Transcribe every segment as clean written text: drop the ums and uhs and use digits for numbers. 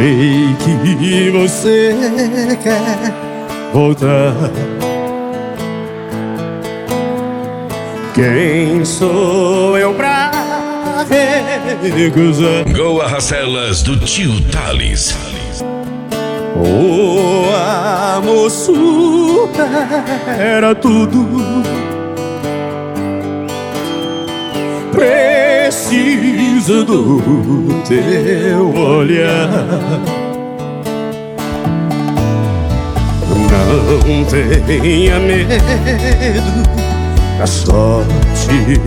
Sei que você quer voltar. Quem sou eu pra recusar? Go Arracelas do tio Thales. O amor supera tudo. Preciso do teu olhar. Não tenha medo da sorte.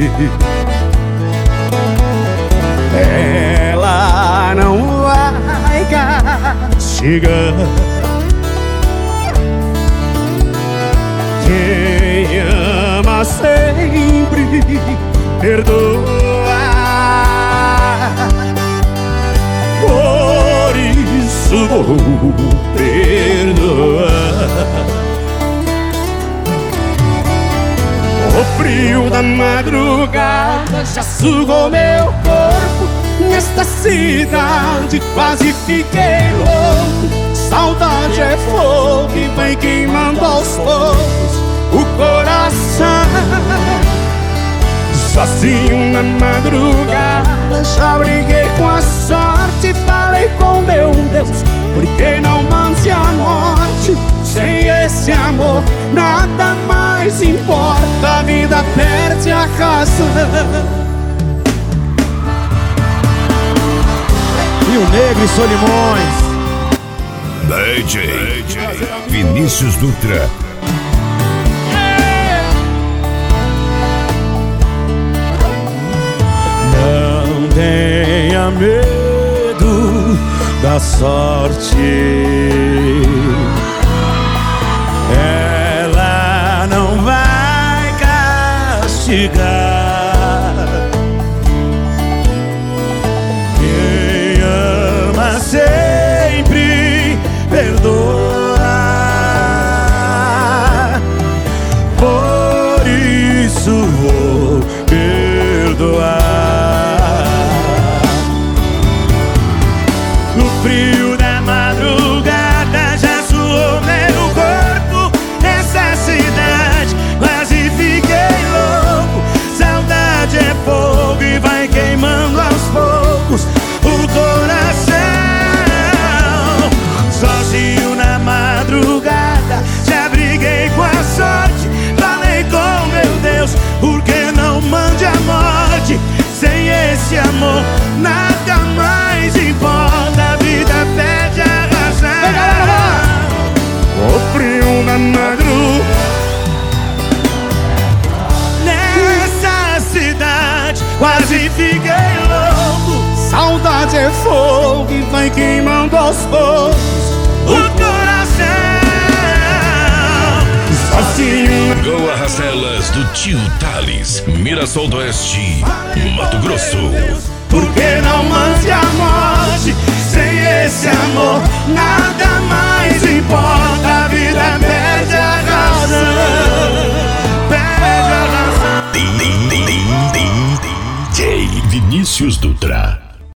Ela não vai castigar. Quem ama sempre perdoa. Por isso vou perdoar. O frio da madrugada já sugou meu corpo. Nesta cidade quase fiquei louco. Saudade é fogo e vai queimando aos poucos o coração. Sozinho na madrugada já briguei com a sorte. Falei com meu Deus, por que não mande a morte? Sem esse amor nada mais importa. A vida perde a razão. Rio Negro e Solimões. DJ Vinícius Dutra. Não tenha medo da sorte. Ela não vai castigar. Quem ama sempre perdoa. Por isso vou perdoar. No frio da madrugada já suou meu corpo. Nessa cidade quase fiquei louco. Saudade é fogo e vai queimando aos poucos o coração. Sozinho na madrugada já briguei com a sorte. Falei com meu Deus, por que não mande a morte? Sem esse amor nada mais importa. A vida perde a razão. O frio na madrugada. Nessa cidade quase fiquei louco. Saudade é fogo e vai queimando aos poucos o coração. Sozinho. Go Arracelas do tio Thales, Mirassol do Oeste, Mato Grosso. Por que não mande a morte?